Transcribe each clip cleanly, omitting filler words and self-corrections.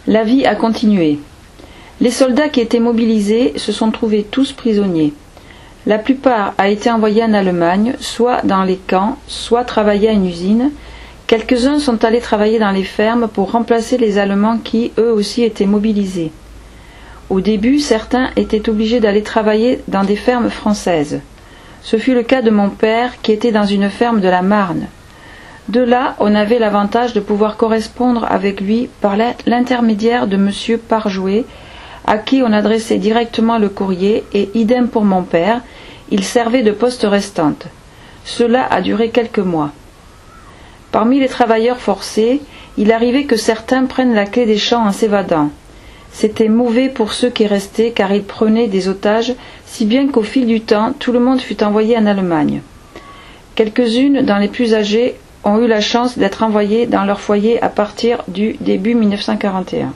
La vie a continué. Les soldats qui étaient mobilisés se sont trouvés tous prisonniers. La plupart a été envoyée en Allemagne, soit dans les camps, soit travailler à une usine. Quelques-uns sont allés travailler dans les fermes pour remplacer les Allemands qui, eux aussi, étaient mobilisés. Au début, certains étaient obligés d'aller travailler dans des fermes françaises. Ce fut le cas de mon père, qui était dans une ferme de la Marne. De là, on avait l'avantage de pouvoir correspondre avec lui par l'intermédiaire de M. Parjouet, à qui on adressait directement le courrier, et idem pour mon père, il servait de poste restante. Cela a duré quelques mois. Parmi les travailleurs forcés, il arrivait que certains prennent la clé des champs en s'évadant. C'était mauvais pour ceux qui restaient, car ils prenaient des otages, si bien qu'au fil du temps, tout le monde fut envoyé en Allemagne. Quelques-unes, dans les plus âgées, ont eu la chance d'être envoyées dans leur foyer à partir du début 1941.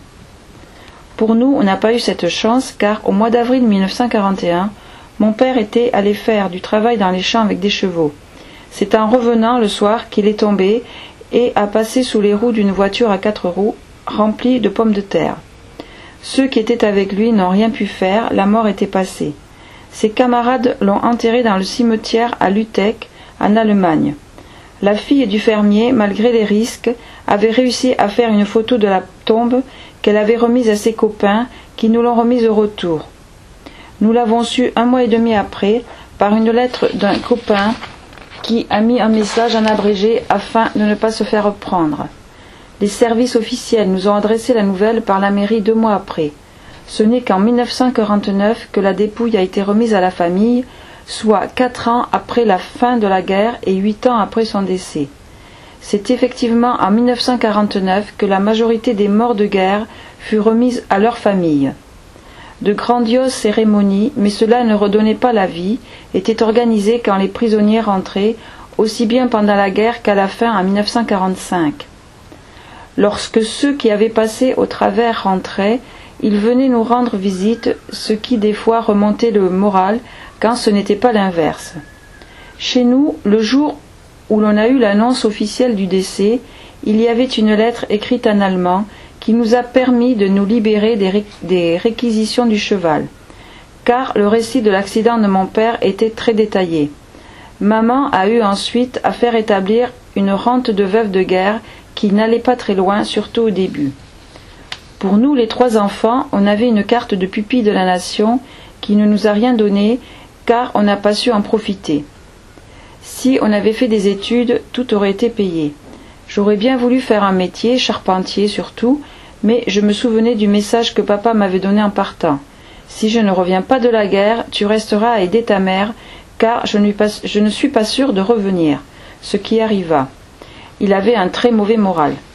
Pour nous, on n'a pas eu cette chance, car au mois d'avril 1941, mon père était allé faire du travail dans les champs avec des chevaux. C'est en revenant le soir qu'il est tombé et a passé sous les roues d'une voiture à 4 roues remplie de pommes de terre. Ceux qui étaient avec lui n'ont rien pu faire, la mort était passée. Ses camarades l'ont enterré dans le cimetière à Lüttich, en Allemagne. La fille du fermier, malgré les risques, avait réussi à faire une photo de la tombe qu'elle avait remise à ses copains, qui nous l'ont remise au retour. Nous l'avons su 1 mois et demi après, par une lettre d'un copain qui a mis un message en abrégé afin de ne pas se faire reprendre. Les services officiels nous ont adressé la nouvelle par la mairie 2 mois après. Ce n'est qu'en 1949 que la dépouille a été remise à la famille, soit 4 ans après la fin de la guerre et 8 ans après son décès. C'est effectivement en 1949 que la majorité des morts de guerre fut remise à leur famille. De grandioses cérémonies, mais cela ne redonnait pas la vie, étaient organisées quand les prisonniers rentraient, aussi bien pendant la guerre qu'à la fin en 1945. Lorsque ceux qui avaient passé au travers rentraient, ils venaient nous rendre visite, ce qui des fois remontait le moral quand ce n'était pas l'inverse. Chez nous, le jour où l'on a eu l'annonce officielle du décès, il y avait une lettre écrite en allemand qui nous a permis de nous libérer des réquisitions du cheval, car le récit de l'accident de mon père était très détaillé. Maman a eu ensuite à faire établir une rente de veuve de guerre qui n'allait pas très loin, surtout au début. Pour nous, les 3 enfants, on avait une carte de pupille de la nation qui ne nous a rien donné, car on n'a pas su en profiter. Si on avait fait des études, tout aurait été payé. J'aurais bien voulu faire un métier, charpentier surtout, mais je me souvenais du message que papa m'avait donné en partant. Si je ne reviens pas de la guerre, tu resteras à aider ta mère, car je ne suis pas sûr de revenir. Ce qui arriva. Il avait un très mauvais moral.